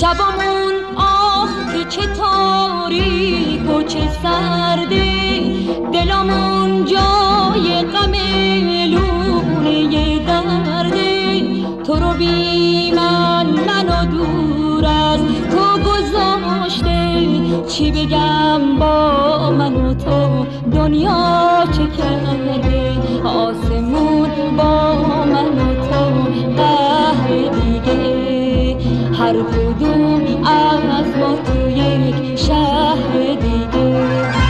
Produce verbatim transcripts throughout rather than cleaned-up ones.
شبمون آه که چه تاریک و چه سرده، دلمون جای غم لونه درده. تو رو بی من منو دور از تو گذاشته، چی بگم با من و تو دنیا چه کرده. آسمون با من و تو قهر دیگه، هر کدوم از ما تو یک شهر دیگه.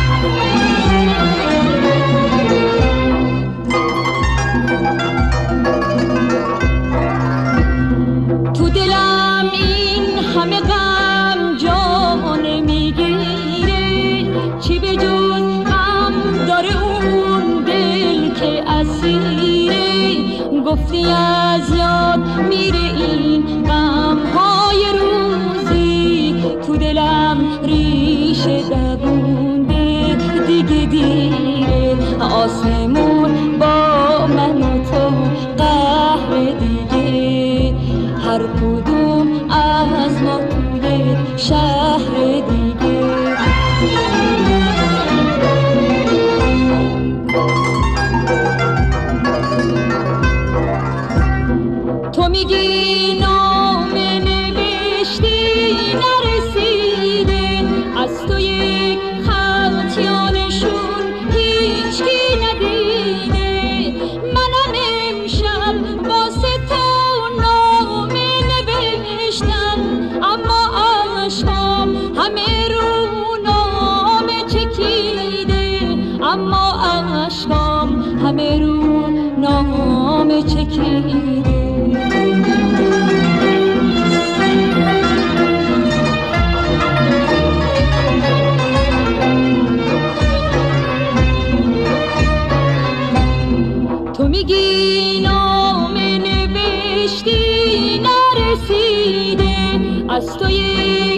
تو دلم این همه غم جا نمیگیره، چی به جز غم داره اون دل که اسیره. گفتی از یاد میره این غم های روزی، تو دلم ریشه دوونده دیگه دیره. آسمون با من و تو قهر دیگه، هر کدوم از ما توی شهر دیگه. تو میگی نامه نوشتی نرسیده، از تو یک خط یا نشون هیچکی ندیده. منم امشب واسه تو نامه نوشتم، اما عشقم همه رو نامه چکیده. اما عشقم همه رو نامه چکیده. تو میگی نامه نوشتی نرسیده، از تو